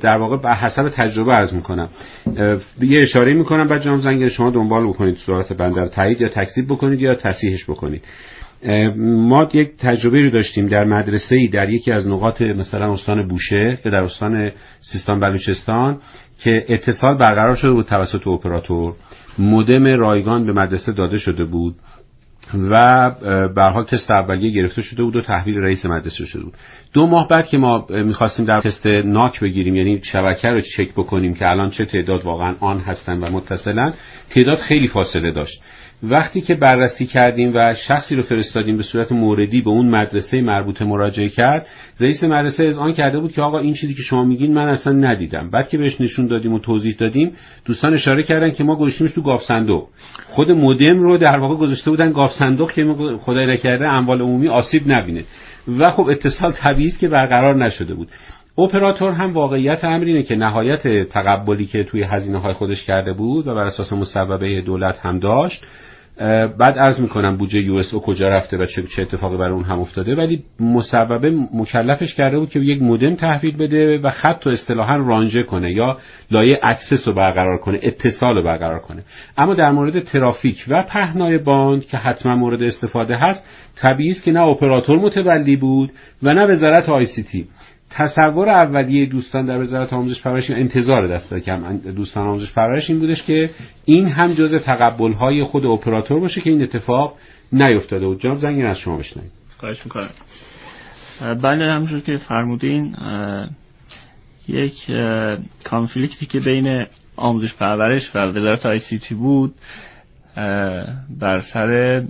در واقع به حسب تجربه عرض میکنم. یه اشاره میکنم بعد جناب زنگیری شما دنبال بکنید صورت بنده رو تایید یا تکذیب بکنید یا تصحیحش بکنید. ما یک تجربه رو داشتیم در مدرسه‌ای در یکی از نقاط مثلا استان بوشهر که در استان سیستان بلوچستان که اتصال برقرار شده بود توسط اپراتور، مودم رایگان به مدرسه داده شده بود و به هر حال تست اولیه گرفته شده بود و تحویل رئیس مدرسه شده بود. 2 ماه بعد که ما می‌خواستیم در تست ناک بگیریم، یعنی شبکه رو چک بکنیم که الان چه تعداد واقعا آن هستن و متصلن، تعداد خیلی فاصله داشت. وقتی که بررسی کردیم و شخصی رو فرستادیم به صورت موردی به اون مدرسه مربوطه مراجعه کرد، رئیس مدرسه اذعان کرده بود که آقا این چیزی که شما میگین من اصلا ندیدم. بعد که بهش نشون دادیم و توضیح دادیم، دوستان اشاره کردن که ما گذاشتیمش تو گاف صندوق. خود مودم رو در واقع گذاشته بودن گاف صندوق که خدای نکرده اموال عمومی آسیب نبینه و خب اتصال طبیعی است که برقرار نشده بود. اپراتور هم واقعیت امر اینه که نهایت تقبلی که توی هزینه‌های خودش کرده بود و بر اساس مصوبه دولت هم داشت. بعد عرض میکنم بودجه یو اس او کجا رفته و چه اتفاقی برای اون هم افتاده، ولی مصوبه مکلفش کرده بود که یک مودم تحویل بده و خط رو اصطلاحاً رانژه کنه یا لایه اکسس رو برقرار کنه، اتصال رو برقرار کنه. اما در مورد ترافیک و پهنای باند که حتما مورد استفاده هست، طبیعی است که نه اپراتور متولی بود و نه وزارت آی سی تی. تصور اولیه دوستان در وزارت آموزش پرورش، انتظار دست کم دوستان آموزش پرورش این بودش که این هم جزء تقبل‌های خود اپراتور باشه که این اتفاق نیفتاده بود. جناب زنگیری از شما بشنویم. خواهش می‌کنم. بله، همونجور که فرمودین یک کانفلیکتی که بین آموزش پرورش و وزارت آی سی تی بود بر سر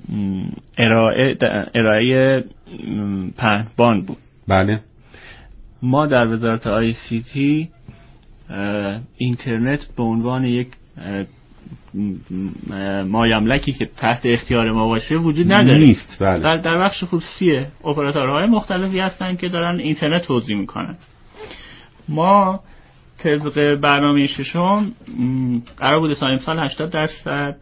ارائه پهنبان بود. بله. ما در وزارت آی سی تی اینترنت به عنوان یک مایملکی که تحت اختیار ما باشه وجود نداره، نیست. بله. در بخش خصوصی اپراتورهای مختلفی هستن که دارن اینترنت توزیع میکنن. ما طبق برنامه ششم قرار بود تا امسال 80%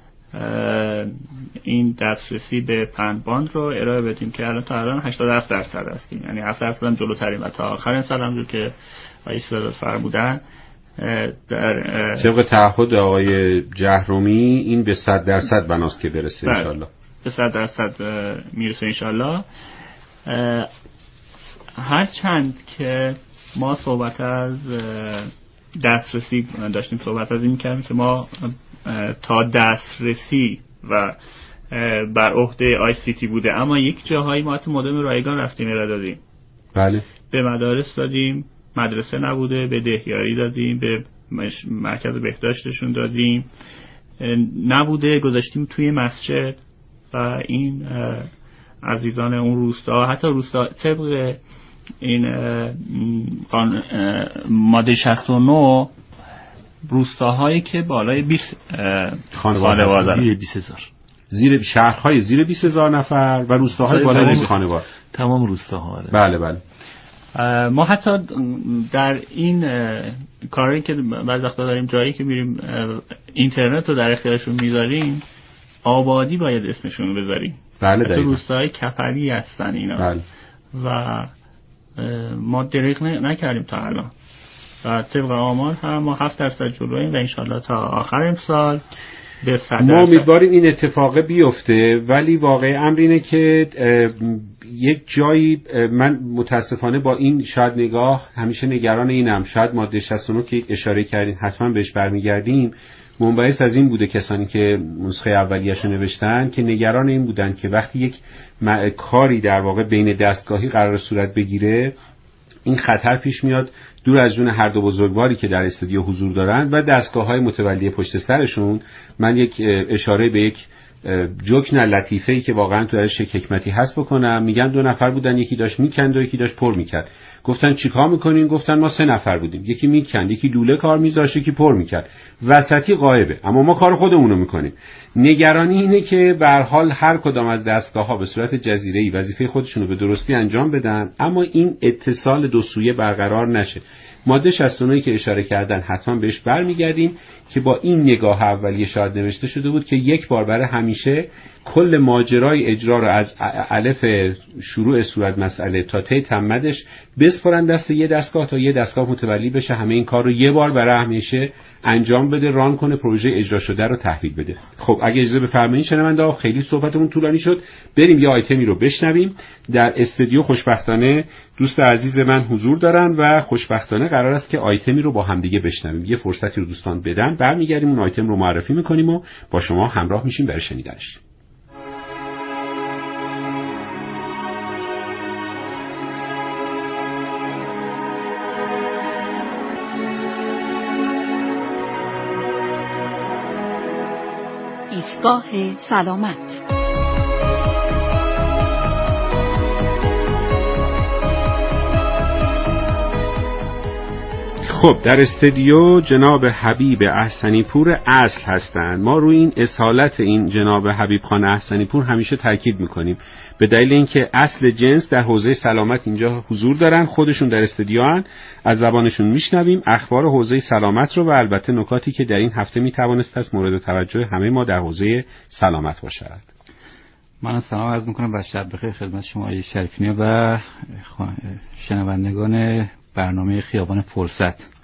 این دسترسی به پهنباند رو ارائه بدیم که الان تا الان 87% هستیم، یعنی 7% هم جلوتریم و تا آخر سال همونجور که آقای سیادت فرمودن در طبق تعهد آقای جهرومی این به 100% بناست که برسه ان شاءالله. به 100% میرسه ان شاءالله. هر چند که ما صحبت از دسترسی داشتیم، صحبت از این کردیم که ما تا دسترسی و بر عهده آی سی تی بوده، اما یک جاهایی ما تو مودم رایگان رفتیم ارائه دادیم. بله. به مدارس دادیم، مدرسه نبوده، به دهیاری دادیم، به مرکز بهداشتشون دادیم، نبوده گذاشتیم توی مسجد و این عزیزان اون روستا، حتی روستا طبق این ماده 69 روستاهایی که بالای 20 خانواده زیر 20000 زیر شهرهای زیر 20000 نفر و روستاهای بالای 20 خانواده، تمام روستاها. بله بله. ما حتی در این کاری که بعضی وقتا داریم جایی که میریم اینترنت رو در اختیارشون میذاریم، آبادی باید اسمشون رو بذاریم. بله دقیقاً. روستاهای کپری هستن اینا. بله. و ما دریغ نکردیم تا الان و طبق آمار هم ما 7% جلویم و انشالله تا آخر امسال به 100%. ما امیدواریم این اتفاق بیفته، ولی واقع امر اینه که یک جایی من متاسفانه با این شاید نگاه همیشه نگران اینم، شاید ماده 69 که اشاره کردین حتما بهش برمیگردیم، منبعث از این بوده کسانی که نسخه اولیه‌شو نوشتن که نگران این بودن که وقتی یک کاری در واقع بین دستگاهی قرار صورت بگیره، این خطر پیش میاد دور از جون هر دو بزرگواری که در استودیو حضور دارن و دستگاه‌های متولی پشت سرشون. من یک اشاره به یک جوک لطیفه‌ای که واقعا تو درش حکمتی هست بکنم. میگن 2 نفر بودن، یکی داشت میکند و یکی داشت پر میکرد. گفتن چیکار میکنین؟ گفتن ما 3 نفر بودیم، یکی میکند، یکی لوله کار میذاشت، یکی پر میکرد، وسطی غایبه، اما ما کار خودمون رو میکنیم. نگرانی اینه که به هر حال هر کدام از دستگاه‌ها به صورت جزیره‌ای وظیفه خودشون رو به درستی انجام بدن، اما این اتصال دو سویه برقرار نشه. ماده 69 که اشاره کردن حتما بهش برمیگردیم که با این نگاه اولیه شاید نوشته شده بود که یک بار برای همیشه کل ماجرای اجرا رو از الف شروع صورت مسئله تا ته تمدش بسپارن دست یه دستگاه تا یه دستگاه متولی بشه همه این کار رو یه بار برای همیشه انجام بده، ران کنه، پروژه اجرا شده رو تحویل بده. خب اگه اجازه بفرمایید شنونده، خیلی صحبتمون طولانی شد، بریم یه آیتمی رو بشنویم. در استودیو خوشبختانه دوست عزیز من حضور دارن و خوشبختانه قرار است که آیتمی رو با همدیگه بشنویم. یه فرصتی رو دوستان بدن، برمیگردیم اون آیتم رو معرفی میکنیم و با شما همراه میشیم برای شنیدنش. ایستگاه سلامت. خب در استودیو جناب حبیب احسنی پور اصل هستند. ما روی این اصالت این جناب حبیب خان احسنی پور همیشه تاکید میکنیم به دلیل اینکه اصل جنس در حوزه سلامت اینجا حضور دارن، خودشون در استودیو هستن، از زبانشون میشنویم اخبار حوزه سلامت رو و البته نکاتی که در این هفته میتوانست از مورد توجه همه ما در حوزه سلامت باشد. من سلام عرض میکنم و شب بخیر خدمت شما آقای شریفی و شنوندگان برنامه خیابان فرصت.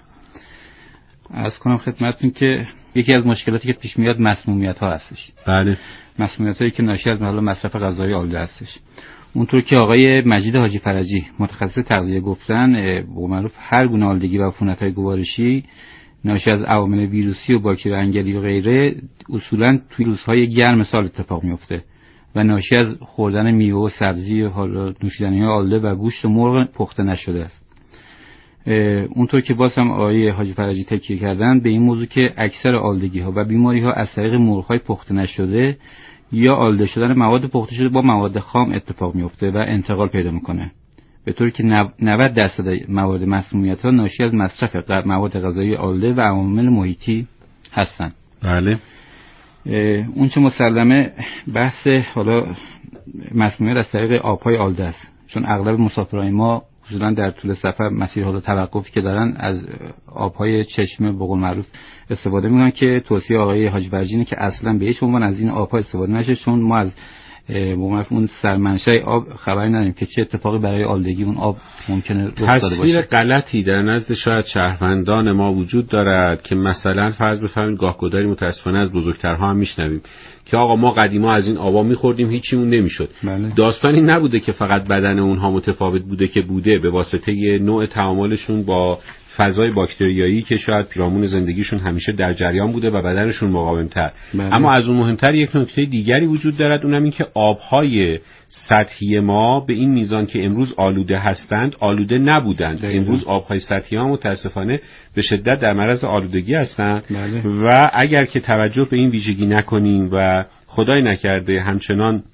عرض کنم خدمتتون که یکی از مشکلاتی که پیش میاد مسمومیت‌ها هستش. بله. مسمومیت‌هایی که ناشی از مصرف غذای آلوده هستش. اونطور که آقای مجید حاجی فرجی متخصص تغذیه گفتن، به معروف هر گونه آلودگی و عفونت‌های گوارشی ناشی از عوامل ویروسی و باکتری انگلی و غیره اصولاً توی روزهای گرم سال اتفاق میفته و ناشی از خوردن میوه و سبزی و نوشیدنی‌های آلوده و گوشت مرغ پخته نشده است. اونطور که باز هم آقای حاجی فرجی تکیه کردن به این موضوع که اکثر آلودگی‌ها و بیماری‌ها از طریق مرغ‌های پخته نشده یا آلوده شدن مواد پخته شده با مواد خام اتفاق میفته و انتقال پیدا میکنه، به طوری که 90% موارد مسمومیت‌ها ناشی از مصرف مواد غذایی آلوده و عوامل محیطی هستند. بله. اون چه مسلمه بحث حالا مسمومیت از طریق آب‌های آلوده است، چون اغلب مسافرای ما اصولا در طول سفر مسیر حالا توقفی که دارن از آب‌های چشمه به قول معروف استفاده میکنن که توصیه آقای حاجی فرجی اینه که اصلا به هیچ عنوان از این آب‌ها استفاده نشه، چون ما از به معروف اون سرمنشأ آب خبری نداریم که چه اتفاقی برای آلودگی اون آب ممکنه رخ داده باشه. تصویر غلطی در نزد شاید شهروندان ما وجود دارد که مثلا فرض بفرمایید گاهگداری متاسفانه از بزرگترها هم میشنویم که آقا ما قدیما از این آبا میخوردیم هیچیمون نمیشد. بله. داستانی نبوده که فقط بدن اونها متفاوت بوده، که بوده به واسطه نوع تعاملشون با فضای باکتریایی که شاید پیرامون زندگیشون همیشه در جریان بوده و بدنشون مقاوم‌تر. بله. اما از اون مهمتر یک نکته دیگری وجود دارد، اونم این که آب‌های سطحی ما به این میزان که امروز آلوده هستند آلوده نبودند. امروز آب‌های سطحی ما متاسفانه به شدت در معرض آلودگی هستند. بله. و اگر که توجه به این ویژگی نکنیم و خدای نکرده همچنان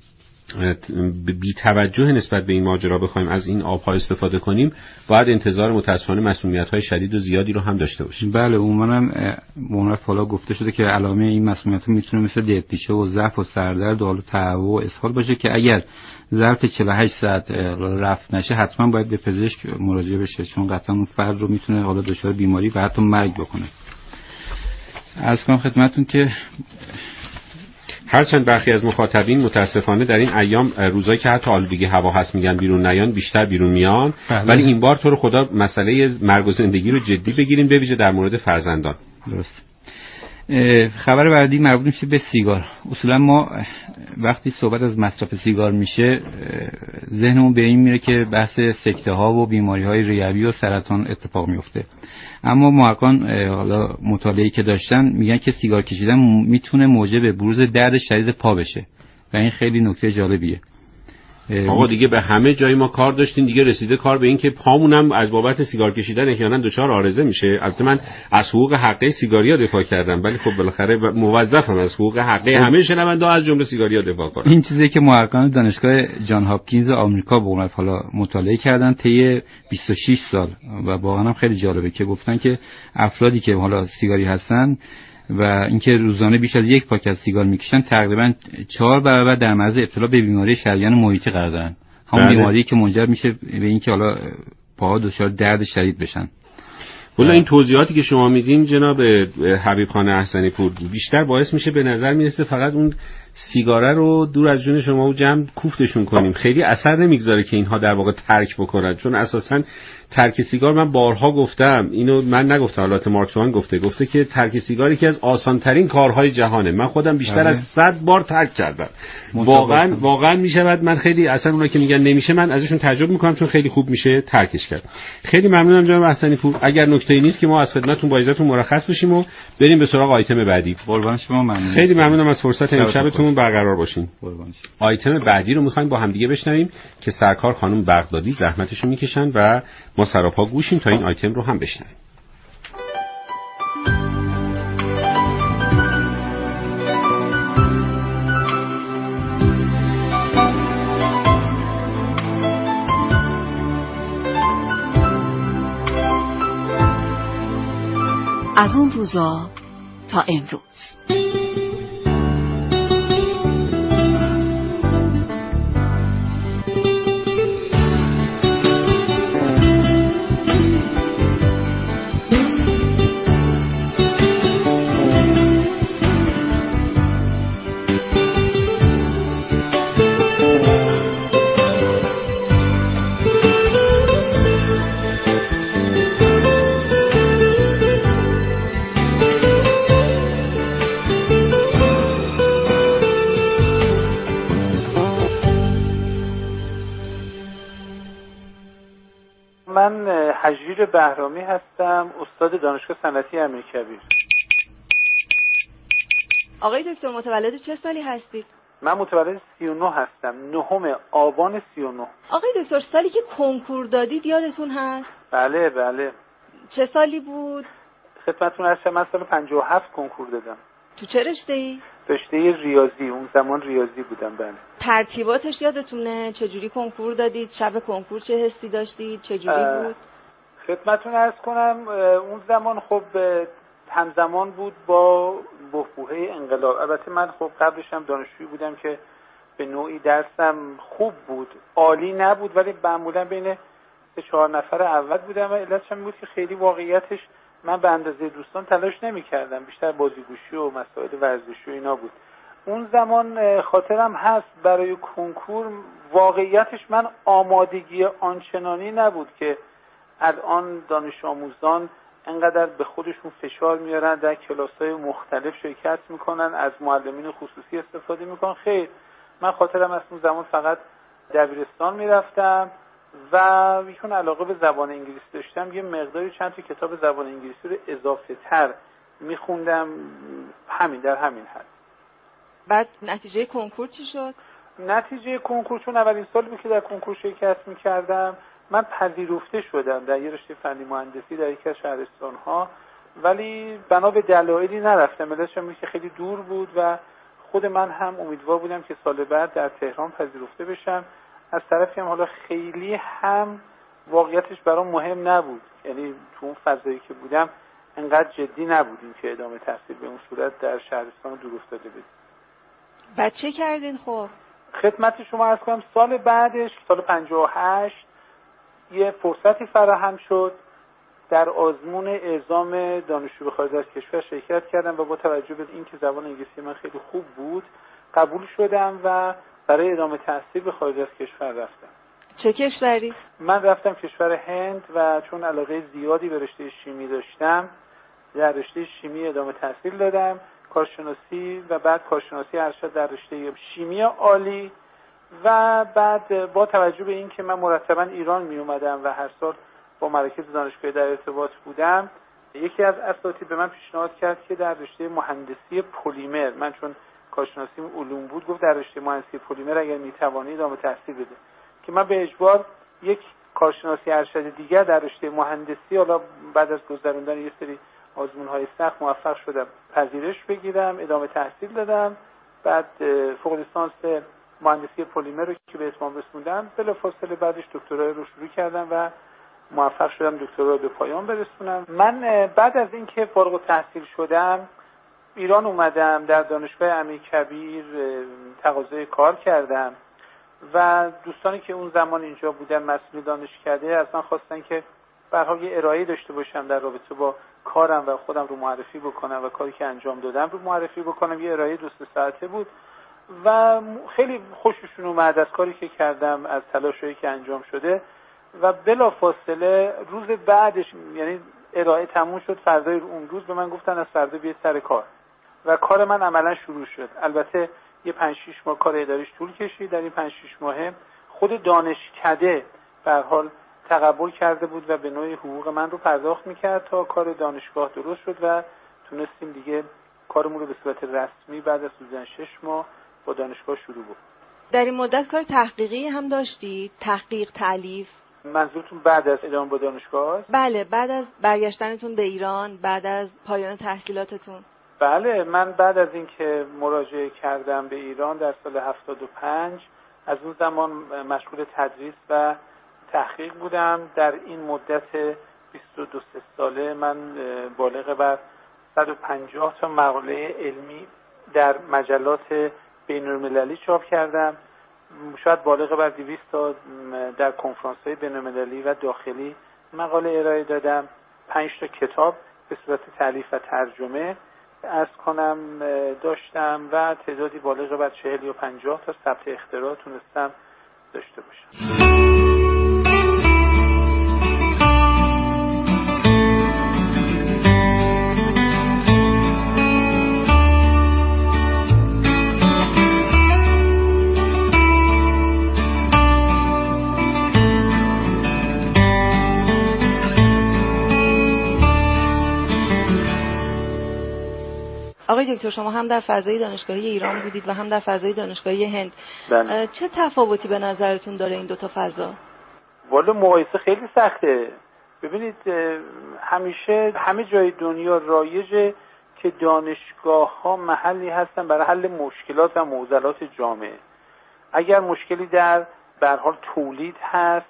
بی توجه نسبت به این ماجرا بخوایم از این آب‌ها استفاده کنیم، باید انتظار متاسفانه مسمومیت‌های شدید و زیادی رو هم داشته باشیم. بله، عموماً حالا گفته شده که علائم این مسمومیت‌ها میتونه مثل دلپیچه و ضعف و سردرد و تهوع و اسهال باشه که اگر ظرف 48 ساعت رفع نشه حتما باید به پزشک مراجعه بشه، چون قطعاً اون فرد رو میتونه حالا دچار بیماری و حتی مرگ بکنه. عرض کنم خدمتتون که هرچند برخی از مخاطبین متاسفانه در این ایام روزایی که حتی آلودگی هوا هست میگن بیرون نیان، بیشتر بیرون میان. بله. ولی این بار تو رو خدا مسئله مرگ و زندگی رو جدی بگیریم، به ویژه در مورد فرزندان. درست. خبر بعدی مربوط میشه به سیگار. اصولا ما وقتی صحبت از مصرف سیگار میشه ذهنمون به این میره که بحث سکته ها و بیماری های ریوی و سرطان اتفاق میفته، اما محققان حالا مطالعه‌ای که داشتن میگن که سیگار کشیدن میتونه موجب بروز درد شدید پا بشه و این خیلی نکته جالبیه. آقا دیگه به همه جای ما کار داشتیم، دیگه رسیده کار به این که پامونم از بابت سیگار کشیدن احیانا دچار آرزه میشه. البته من از حقوق حقه سیگاریا دفاع کردم، ولی خب بالاخره موظفم از حقوق حقه همه شنوندا از جمله سیگاریا دفاع کنم. این چیزی که محققان دانشگاه جان هاپکینز آمریکا به قول حالا مطالعه کردن طی 26 سال و واقعا هم خیلی جالبه که گفتن که افرادی که حالا سیگاری هستن و اینکه روزانه بیش از یک پاکت سیگار میکشن تقریبا 4 برابر در معرض ابتلا به بیماری شریان محیطی قرار دارن، همون بیماری که منجر میشه به اینکه حالا پاها دچار درد شدید بشن. والا این توضیحاتی که شما میدین جناب حبیب خان احسنی پور بیشتر باعث میشه به نظر میرسه فقط اون سیگاره رو دور از جون شما و جمع کوفتشون کنیم. خیلی اثر نمیگذاره که اینها در واقع ترک بکنن، چون اساساً ترک سیگار، من بارها گفتم، اینو من نگفتم، البته مارک توان گفته که ترک سیگار یکی از آسان‌ترین کارهای جهانه. من خودم بیشتر از 100 بار ترک کردم. واقعا میشود. من خیلی اصلا اونا که میگن نمیشه، من ازشون تعجب میکنم، چون خیلی خوب میشه ترکش کرد. خیلی ممنونم جناب حسنی پور. اگر نکته‌ای نیست که ما از خدمتتون با اجازهتون مرخص بشیم و بریم به سراغ آیتم بعدی. قربان شما. ممنون. خیلی ممنونم از فرصت امشبتون. برقرار باشین. قربان. آیتم بعدی رو می‌خوایم با هم دیگه بشنویم که سرکار خانم بغدادی زحمتشو میکشن و ما سراپا گوشیم تا این آیتم رو هم بشنویم. از اون روزا تا امروز. من حجیر بهرامی هستم، استاد دانشگاه صنعتی امیرکبیر. آقای دکتر متولد چه سالی هستید؟ من متولد 39 هستم، 9 آبان 39. آقای دکتر سالی که کنکور دادید یادتون هست؟ بله. چه سالی بود؟ خدمتتون هستم، من سال 57 کنکور دادم. تو چه رشته‌ای؟ رشته ریاضی، اون زمان ریاضی بودم. بله. ترتیباتش یادتونه؟ چجوری کنکور دادید؟ شب کنکور چه حسی داشتید؟ چجوری بود؟ خدمتتون عرض کنم اون زمان خب همزمان بود با بحبوحه انقلاب. البته من خب قبلش هم دانشجویی بودم که به نوعی درسم خوب بود، عالی نبود، ولی معمولا بین 4 نفر اول بودم و علتش هم بود که خیلی واقعیتش من به اندازه دوستان تلاش نمی‌کردم، بیشتر بازیگوشی و مسائل ورزشی و اینا بود. اون زمان خاطرم هست برای کنکور واقعیتش من آمادگی آنچنانی نبود که الان دانش آموزان انقدر به خودشون فشار میارن، در کلاس‌های مختلف شرکت میکنن، از معلمین خصوصی استفاده میکنن. خیر، من خاطرم از اون زمان فقط دبیرستان میرفتم و چون علاقه به زبان انگلیسی داشتم یه مقداری چند تا کتاب زبان انگلیسی رو اضافه تر میخوندم، در همین حد. بعد نتیجه کنکور چی شد؟ نتیجه کنکور چون اولین سال بود که در کنکور شرکت میکردم من پذیرفته شدم در یه رشته فنی مهندسی در یکی از شهرستان‌ها، ولی بنا به دلایلی نرفتم. علتش این که خیلی دور بود و خود من هم امیدوار بودم که سال بعد در تهران پذیرفته بشم. از طرفی هم حالا خیلی هم واقعیتش برام مهم نبود، یعنی تو اون فضایی که بودم انقدر جدی نبودیم که ادامه تحصیل به اون صورت در شهرستان دور افتاده بدیم. بعد چه کردین؟ خب خدمت شما عرض کنم سال بعدش، سال 58 یه فرصتی فراهم شد، در آزمون اعزام دانشجو به خارج از کشور شرکت کردم و با توجه به اینکه زبان انگلیسی من خیلی خوب بود قبول شدم و برای ادامه تحصیل به خارج از کشور رفتم. چه کشوری؟ من رفتم کشور هند و چون علاقه زیادی به رشته شیمی داشتم در رشته شیمی ادامه تحصیل دادم، کارشناسی و بعد کارشناسی ارشد در رشته شیمی عالی. و بعد با توجه به اینکه من مرتبا ایران می اومدم و هر سال با مراکز دانشگاهی در ارتباط بودم، یکی از اساتید به من پیشنهاد کرد که در رشته مهندسی پلیمر، من چون کارشناسیم علوم بود، گفت در رشته مهندسی پلیمر اگر میتوانی ادامه تحصیل بده، که من به اجبار یک کارشناسی ارشد دیگر در رشته مهندسی، حالا بعد از گذروندن یه سری آزمون‌های سخت موفق شدم پذیرش بگیرم، ادامه تحصیل دادم. بعد فوق لیسانس مهندسی پلیمر رو که به اتمام رسوندم، بلافاصله بعدش دکترای رو شروع کردم و موفق شدم دکترا رو به پایان برسونم. من بعد از اینکه فارغ التحصیل شدم ایران اومدم، در دانشگاه امیرکبیر تقاضای کار کردم و دوستانی که اون زمان اینجا بودن مسئول دانشکده از من خواستن که به هر حال یه ارائه داشته باشم در رابطه با کارم و خودم رو معرفی بکنم و کاری که انجام دادم رو معرفی بکنم. یه ارائه 2-3 ساعته بود و خیلی خوششون اومد از کاری که کردم، از تلاشایی که انجام شده و بلافاصله روز بعدش، یعنی ارائه تموم شد، فردای اون روز به من گفتن از فردا بیاید سر کار و کار من عملا شروع شد. البته یه 5-6 ماه کار اداریش طول کشید. در این 5-6 ماه خود دانشکده به هر حال تقبل کرده بود و به نوعی حقوق من رو پرداخت میکرد تا کار دانشگاه درست شد و تونستیم دیگه کارمون رو به صورت رسمی بعد از حدود 6 ماه با دانشگاه شروع بود. در این مدت کار تحقیقی هم داشتید؟ تحقیق، تالیف؟ منظورتون بعد از ادامه با دانشگاه؟ بله، بعد از برگشتنتون به ایران، بعد از پایان تحصیلاتتون. بله، من بعد از اینکه مراجعه کردم به ایران در سال 75 از اون زمان مشغول تدریس و تحقیق بودم. در این مدت 22 ساله من بالغ بر 150 تا مقاله علمی در مجلات بین‌المللی چاپ کردم. شاید بالغ بر 200 تا در کنفرانس‌های بین‌المللی و داخلی مقاله ارائه دادم. 5 تا کتاب به صورت تالیف و ترجمه عرض کنم داشتم و تعدادی بالغ بر 40 یا 50 تا ثبت اختراع تونستم داشته باشم. آقای دکتر، شما هم در فضای دانشگاهی ایران بودید و هم در فضای دانشگاهی هند. بله. چه تفاوتی به نظرتون داره این دوتا فضا؟ والا مقایسه خیلی سخته. ببینید همیشه همه جای دنیا رایجه که دانشگاه ها محلی هستن برای حل مشکلات و معضلات جامعه. اگر مشکلی در به هر حال تولید هست،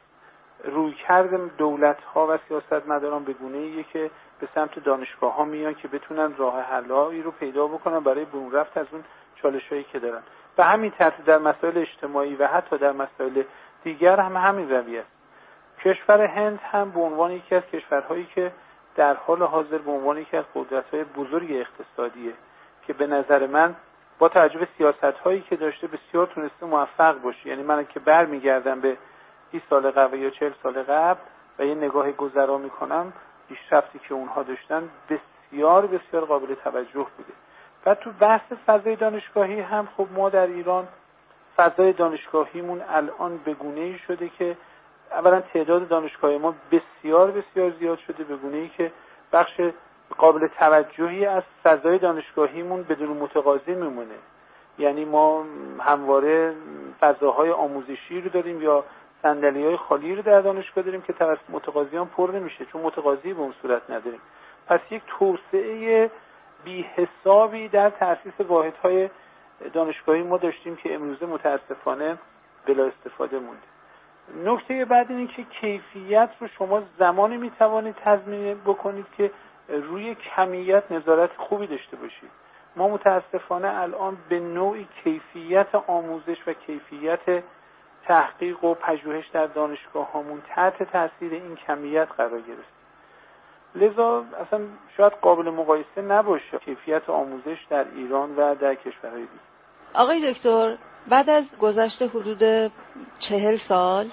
رویکرد دولت ها و سیاستمداران به گونه‌ایه که به سمت دانشگاه ها میان که بتونن راه حل‌هایی رو پیدا بکنن برای برون رفت از اون چالش‌هایی که دارن. به همین ترتیب در مسائل اجتماعی و حتی در مسائل دیگر هم همین رویه است. کشور هند هم به عنوان یکی از کشورهایی که در حال حاضر به عنوان یکی از قدرت‌های بزرگ اقتصادیه که به نظر من با توجه به سیاست‌هایی که داشته بسیار تونسته موفق باشه. یعنی من که برمیگردم به 30 سال قبل یا 40 سال قبل و یه نگاه گذرا می‌کنم، پیشرفتی که اونها داشتن بسیار بسیار قابل توجه بوده. و تو بحث فضای دانشگاهی هم خب ما در ایران فضای دانشگاهیمون الان به گونه‌ای شده که اولا تعداد دانشگاه ما بسیار بسیار زیاد شده به گونه‌ای که بخش قابل توجهی از فضای دانشگاهیمون بدون متقاضی میمونه. یعنی ما همواره فضاهای آموزشی رو داریم یا صندلی‌های خالی رو در دانشگاه داریم که توسط متقاضیان پر نمیشه چون متقاضی به اون صورت نداریم. پس یک توسعه بی حسابی در تأسیس واحدهای دانشگاهی ما داشتیم که امروزه متاسفانه بلا استفاده مونده. نکته بعد اینه که کیفیت رو شما زمانی میتوانید تضمین بکنید که روی کمیت نظارت خوبی داشته باشید. ما متاسفانه الان به نوعی کیفیت آموزش و کیفیت تحقیق و پژوهش در دانشگاه هامون تحت تاثیر این کمیت قرار گرفت. لذا اصلا شاید قابل مقایسه نباشه کیفیت آموزش در ایران و در کشورهای دیگه. آقای دکتر، بعد از گذشت حدود 40 سال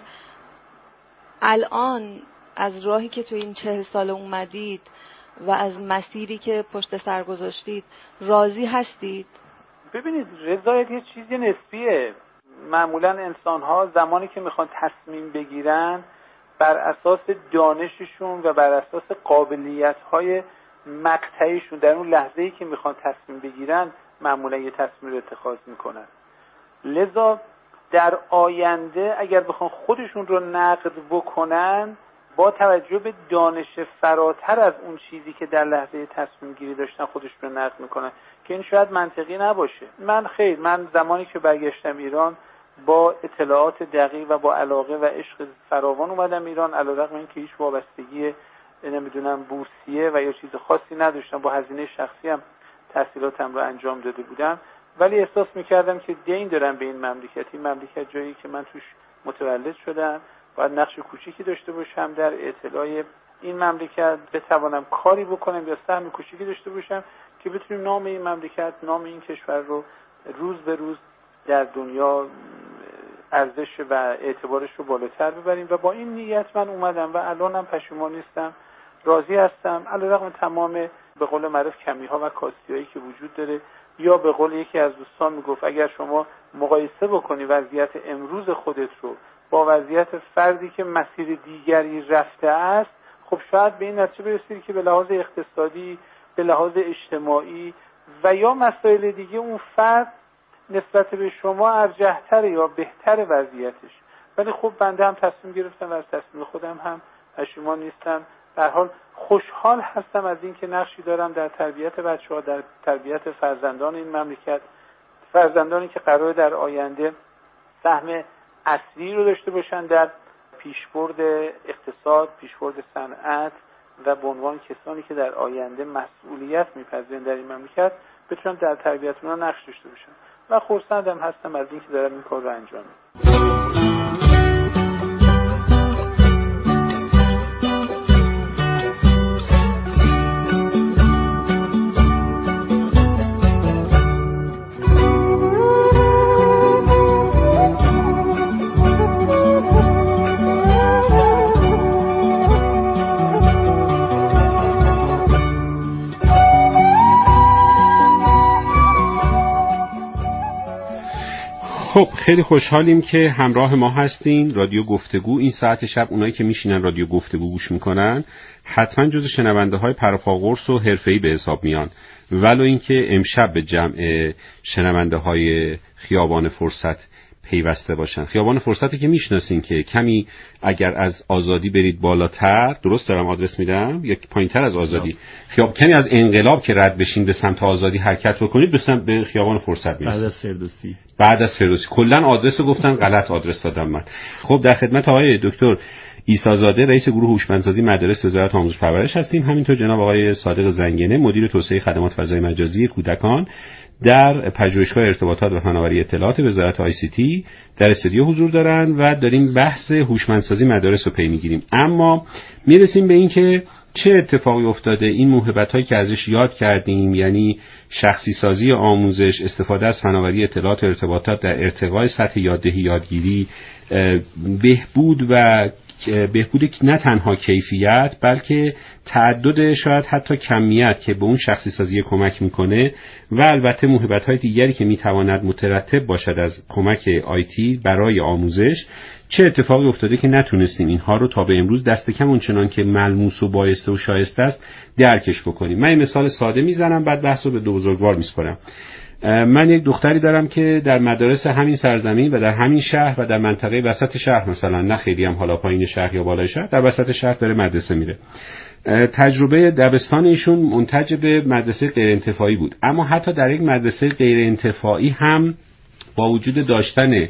الان از راهی که تو این 40 سال اومدید و از مسیری که پشت سر گذاشتید راضی هستید؟ ببینید رضایت یه چیزی نسبیه. معمولا انسان‌ها زمانی که میخوان تصمیم بگیرن بر اساس دانششون و بر اساس قابلیت‌های مقطعیشون در اون لحظه‌ای که میخوان تصمیم بگیرن معمولا یه تصمیم رو اتخاذ میکنن. لذا در آینده اگر بخوان خودشون رو نقد بکنن با توجه به دانش فراتر از اون چیزی که در لحظه تصمیم گیری داشتن خودشون رو نقد میکنن که این شاید منطقی نباشه. من زمانی که برگشتم ایران با اطلاعات دقیق و با علاقه و عشق فراوان اومدم ایران، علیرغم اینکه هیچ وابستگی نمیدونم بورسیه و یا چیز خاصی نداشتم، با هزینه شخصی هم تحصیلاتم رو انجام داده بودم، ولی احساس میکردم که دین دارم به این مملکت. این مملکت جایی که من توش متولد شدم، باید نقش کوچیکی داشته باشم در اطلاع این مملکت، بتوانم کاری بکنم یا سهم کوچیکی داشته باشم که بتونیم نام این مملکت، نام این کشور رو روز به روز در دنیا ارزش و اعتبارش رو بالاتر ببریم و با این نیت من اومدم و الانم پشیمان نیستم، راضی هستم علیرغم تمام به قول معروف کمی‌ها و کاستی‌هایی که وجود داره. یا به قول یکی از دوستان میگفت اگر شما مقایسه بکنی وضعیت امروز خودت رو با وضعیت فردی که مسیر دیگری رفته است، خب شاید به این نتیجه برسید که به لحاظ اقتصادی، به لحاظ اجتماعی و یا مسائل دیگه اون فرد نسبت به شما ارجح‌تره یا بهتر وضعیتش. ولی خب بنده هم تصمیم گرفتم و از تصمیم خودم هم پشیمان نیستم. در حال خوشحال هستم از اینکه نقشی دارم در تربیت بچه‌ها، در تربیت فرزندان این مملکت، فرزندانی که قراره در آینده سهم اصلی رو داشته باشن در پیشبرد اقتصاد، پیشبرد صنعت و به عنوان کسانی که در آینده مسئولیت می‌پذیرن در این مملکت بتونن در تربیت اونها نقش داشته باشن و خرسندم هستم از اینکه دارم این کار رو انجام میدم. خب خیلی خوشحالیم که همراه ما هستین. رادیو گفتگو این ساعت شب، اونایی که میشینن رادیو گفتگو گوش میکنن حتما جز شنونده های پرافاقرص و حرفه‌ای به حساب میان، ولو اینکه امشب به جمع شنونده های خیابان فرصت پیوسته باشن. خیابان فرصتی که میشناسین که کمی اگر از آزادی برید بالاتر، درست دارم آدرس میدم، یک پایینتر از آزادی، کمی از انقلاب که رد بشین به سمت آزادی حرکت بکنید به خیابان فرصت میرسید. بعد از فردوسی کلا آدرس رو گفتن غلط آدرس دادم من. خب در خدمت آقای دکتر عیسی‌زاده رئیس گروه هوشمندسازی مدارس وزارت آموزش پرورش هستیم، همینطور جناب آقای صادق زنگنه مدیر توسعه خدمات فضای مجازی کودکان در پژوهشگاه ارتباطات و فناوری اطلاعات وزارت ICT در استودیو حضور دارن و داریم بحث هوشمندسازی مدارس رو پی میگیریم. اما میرسیم به این که چه اتفاقی افتاده، این موهبت‌هایی که ازش یاد کردیم، یعنی شخصی سازی آموزش، استفاده از فناوری اطلاعات و ارتباطات در ارتقای سطح یاددهی یادگیری، بهبود نه تنها کیفیت بلکه تعدد شاید حتی کمیت که به اون شخصی سازی کمک میکنه و البته موهبت‌های دیگری که میتواند مترتب باشد از کمک آیتی برای آموزش، چه اتفاقی افتاده که نتونستیم اینها رو تا به امروز دست کم اونچنان که ملموس و بایسته و شایسته است درکش بکنیم. من این مثال ساده میزنم بعد بحث رو به دو بزرگوار میسپارم. من یک دختری دارم که در مدارس همین سرزمین و در همین شهر و در منطقه وسط شهر، مثلا نه خیلی هم حالا پایین شهر یا بالای شهر، در وسط شهر داره مدرسه میره. تجربه دبستان ایشون منتج به مدرسه غیر انتفاعی بود، اما حتی در یک مدرسه غیر انتفاعی هم با وجود داشتن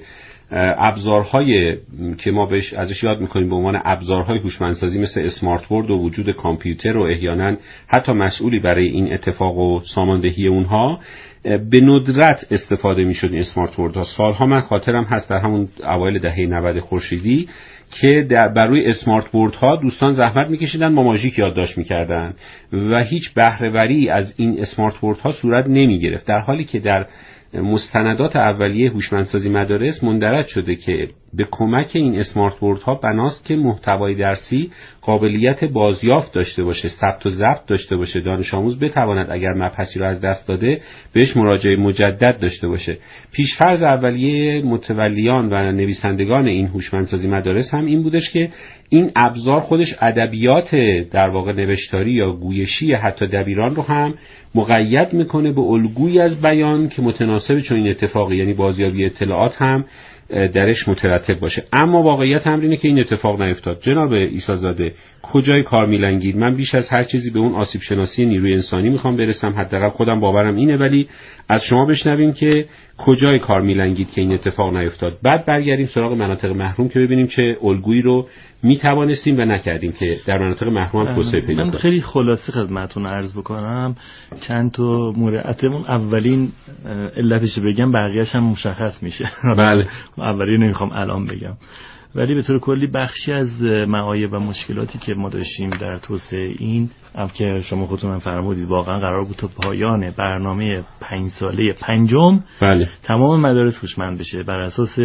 ابزارهای که ما بهش ازش یاد میکنیم به عنوان ابزارهای هوشمندسازی مثل اسمارت بورد و وجود کامپیوتر و احیانا حتی مسئولی برای این اتفاق و ساماندهی اونها، به ندرت استفاده میشد این اسمارت بوردها. سالها من خاطرم هست در همون اوایل دهه 90 خورشیدی که بر روی اسمارت بوردها دوستان زحمت میکشیدن با ماژیک یادداشت میکردن و هیچ بهره وری از این اسمارت بوردها صورت نمیگرفت، در حالی که در مستندات اولیه هوشمندسازی مدارس مندرج شده که به کمک این اسمارت بوردها بناست که محتوای درسی قابلیت بازیافت داشته باشه، ثبت و ضبط داشته باشه، دانش آموز بتواند اگر مبحثی رو از دست داده بهش مراجعه مجدد داشته باشه. پیشفرض اولیه متولیان و نویسندگان این هوشمندسازی مدارس هم این بودش که این ابزار خودش ادبیات در واقع نوشتاری یا گویشی حتی دبیران رو هم مقید میکنه به الگویی از بیان که متناسب چون این اتفاقی، یعنی بازیابی اطلاعات هم درش مترتب باشه. اما واقعیت هم اینه که این اتفاق نیفتاد. جناب عیسی‌زاده کجای کار میلنگید؟ من بیش از هر چیزی به اون آسیب شناسی نیروی انسانی میخوام برسم، حداقل خودم باورم اینه، ولی از شما بشنویم که کجای کار میلنگید که این اتفاق نیفتاد. بعد برگردیم سراغ مناطق محروم که ببینیم چه الگویی رو میتوانستیم و نکردیم که در مناطق محروم هم توسعه پیدا کنه. من خیلی خلاصه خدمتتون عرض بکنم چند تا مورد. اولین علتش بگم بقیه‌اش هم مشخص میشه. بله. اولی نمیخوام الان بگم. ولی به طور کلی بخشی از معایب و مشکلاتی که ما داشتیم در توسعه این هم که شما خودتون هم فرمودید واقعا قرار بود تا پایان برنامه 5 ساله پنجم بله. تمام مدارس هوشمند بشه بر اساس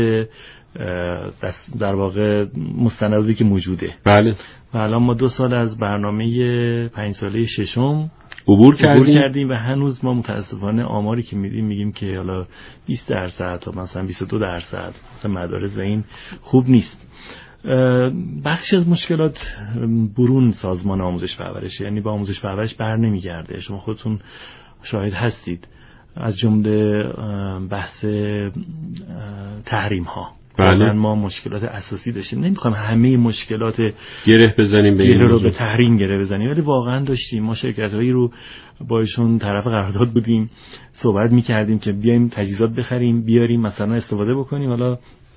در واقع مستندی که موجوده. بله. و الان ما 2 سال از برنامه 5 ساله ششم عبور کردیم و هنوز ما متاسفانه آماری که میگیم که حالا 20% تا مثلا 22% مدارس و این خوب نیست. بخشی از مشکلات برون سازمان آموزش پرورش، یعنی با آموزش پرورش بر نمیگرده. شما خودتون شاهد هستید، از جمله بحث تحریم ها. بله. ما مشکلات اساسی داشتیم. نمیخوام همه مشکلات گره بزنیم به این رو به تحریم گره بزنیم، ولی واقعا داشتیم. ما شرکت‌هایی رو با ایشون طرف قرارداد بودیم، صحبت می‌کردیم که بیایم تجهیزات بخریم بیاریم مثلا استفاده بکنیم. حالا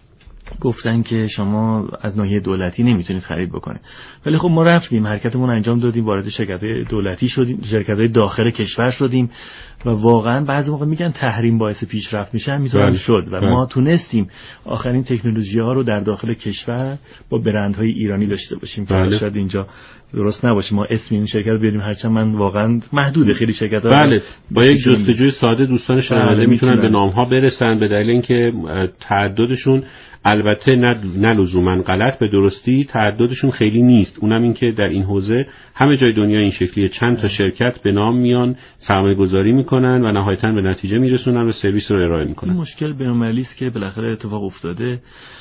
گفتن که شما از ناحیه دولتی نمیتونید خرید بکنید. ولی خب ما رفتیم، حرکتمون انجام دادیم، وارد شرکت‌های دولتی شدیم، شرکت‌های داخل کشور شدیم و واقعا بعضی موقع میگن تحریم باعث پیشرفت میشه، میتونه شد و ما تونستیم آخرین تکنولوژی‌ها رو در داخل کشور با برندهای ایرانی داشته باشیم که شاید اینجا درست نباشه ما اسم این شرکت رو بیاریم، هرچند من واقعا محدود خیلی شرکت‌ها بله با یک جستجوی ساده دوستان شنونده میتونن به نام‌ها برسن، به دلیل اینکه تعددشون البته نه لزوما غلط، به درستی تعددشون خیلی نیست. اونم این که در این حوزه همه جای دنیا این شکلیه، چند تا شرکت به نام میان سرمایه‌گذاری میکنن و نهایتاً به نتیجه میرسونن و سرویس رو ارائه میکنن. این مشکل بین‌المللی است که بالاخره اتفاق افتاده.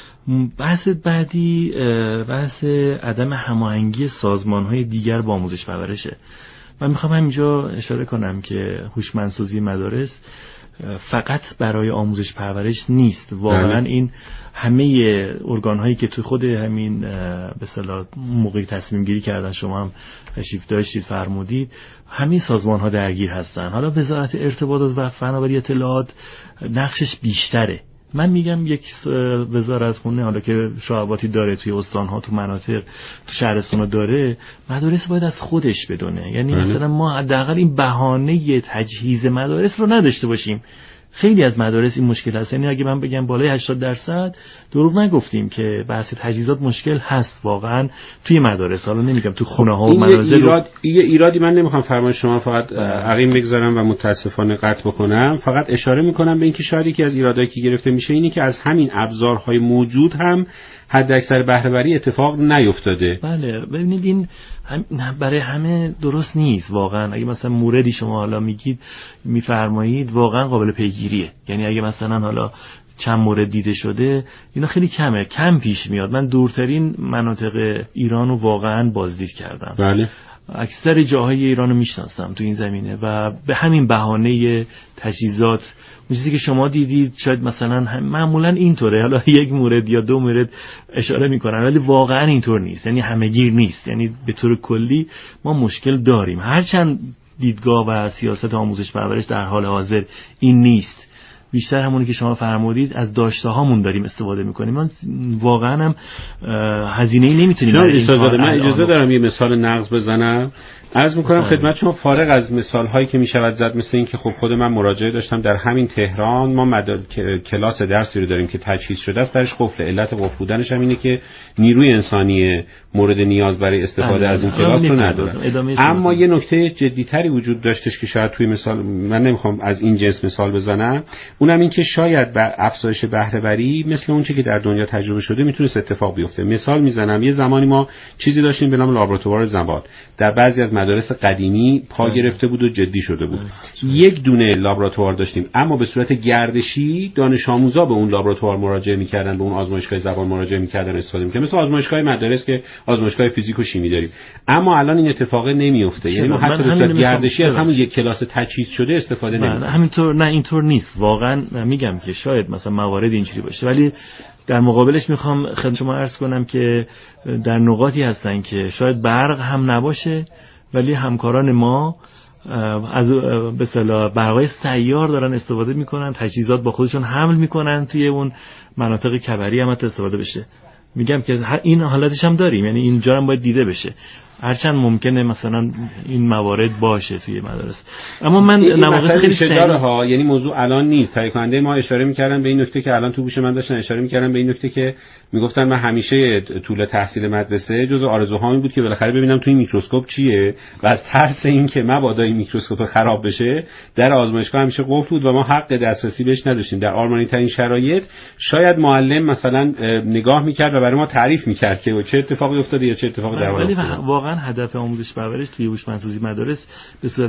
بحث بعدی بحث عدم هماهنگی سازمان‌های دیگر با آموزش پرورشه. من میخوام همینجا اشاره کنم که هوشمندسازی مدارس فقط برای آموزش پرورش نیست. واقعا این همه ارگان‌هایی که تو خود همین به اصطلاح موقعی تصمیم گیری کردن، شما هم تشریف داشتید فرمودید، همین سازمان‌ها درگیر هستن. حالا وزارت ارتباطات و فناوری اطلاعات نقشش بیشتره. من میگم یک وزارتخونه حالا که شعباتی داره توی استان‌ها، تو مناطق، تو شهرستان‌ها داره، مدارس باید از خودش بدونه. یعنی مثلا ما حداقل این بهانه تجهیز مدارس رو نداشته باشیم. خیلی از مدارس این مشکل هست. یعنی اگه من بگم بالای 80% دروغ نگفتیم که بحث تجهیزات مشکل هست واقعا توی مدارس. حالا نمیگم تو خونه‌ها و منازل. یه ایرادی من نمیخوام فرمان شما فقط عقیم بگذارم و متاسفانه قطع بکنم، فقط اشاره میکنم به اینکه شاید یکی از ایرادایی که گرفته میشه اینی که از همین ابزارهای موجود هم حد اکثر بهره وری اتفاق نیفتاده. بله ببینید این برای همه درست نیست واقعا. اگه مثلا موردی شما حالا میگید میفرمایید واقعا قابل پیگیریه. یعنی اگه مثلا حالا چند مورد دیده شده، اینا خیلی کم پیش میاد. من دورترین مناطق ایران رو واقعا بازدید کردم. بله. اکثر جاهای ایران رو میشناسم تو این زمینه و به همین بهانه تجهیزات چیزی که شما دیدید شاید مثلا معمولا اینطوره، حالا یک مورد یا 2 مورد اشاره میکنن، ولی واقعا اینطور نیست. یعنی همه‌گیر نیست. یعنی به طور کلی ما مشکل داریم، هرچند دیدگاه و سیاست آموزش پرورش در حال حاضر این نیست. بیشتر همونی که شما فرمودید از داشته هامون داریم استفاده میکنیم. من واقعا هم هزینه‌ای نمیتونیم برای این کار. من اجازه دارم یه مثال نقض بزنم. عرض میکنم خدمت شما، فارغ از مثال هایی که میشود زد، مثل این که خب خود من مراجعه داشتم در همین تهران، ما کلاس درسی رو داریم که تجهیز شده است، درش قفله. علت قفل بودنش هم اینه که نیروی انسانی مورد نیاز برای استفاده از این کلاس رو ندارن. اما یه نکته جدی‌تری وجود داشتش که شاید توی مثال من نمیخوام از این جنس مثال بزنم، اونم این که شاید با افزایش بهره وری مثل اون چیزی که در دنیا تجربه شده میتونه اتفاق بیفته. مثال میزنم، یه زمانی ما چیزی داشتیم به نام لابراتوار زبان، در بعضی از مدارس قدیمی پا گرفته بود و جدی شده بود. یک دونه لابراتوار داشتیم، اما به صورت گردشی دانش آموزا به اون لابراتوار مراجعه می‌کردن، به اون آزمایشگاه زبان مراجعه می‌کردن، استفاده می‌کردن، مثل آزمایشگاه مدارس که آزمایشگاه فیزیک و شیمی داریم. اما الان این اتفاق نمی‌افته. یعنی ما حتی به صورت گردشی از همون یک کلاس تجهیز شده استفاده نمی‌کنیم. همینطور نه، اینطور نیست. واقعا میگم که شاید مثلا موارد اینجوری باشه، ولی در مقابلش میخوام خدمت شما عرض کنم که در نقاطی هستن که شاید برق هم نباشه، ولی همکاران ما از به اصطلاح برقای سیار دارن استفاده میکنن، تجهیزات با خودشون حمل میکنن توی اون مناطق کبری هم استفاده بشه. میگم که این حالتش هم داریم، یعنی اینجا هم باید دیده بشه. هرچند ممکنه مثلا این موارد باشه توی مدارس. اما من نواقص خیلی شداره ها، یعنی موضوع الان نیست. تهیه کننده ما اشاره می‌کردن به این نکته که الان تو گوش من داشتن اشاره می‌کردن به این نکته که میگفتن من همیشه طول تحصیل مدرسه جزء آرزوهام بود که بالاخره ببینم توی میکروسکوپ چیه و از ترس این که مبادا این میکروسکوپ خراب بشه در آزمایشگاه همیشه قفل بود و ما حق دسترسی بهش نداشتیم. در آرمانی ترین شرایط شاید معلم مثلا نگاه می‌کرد و برای ما تعریف می‌کرد که چه اتفاقی افتاده یا چه اتفاقی در واقع افتاده. واقعا هدف آموزش پرورش توی هوش مهندسی مدارس به صورت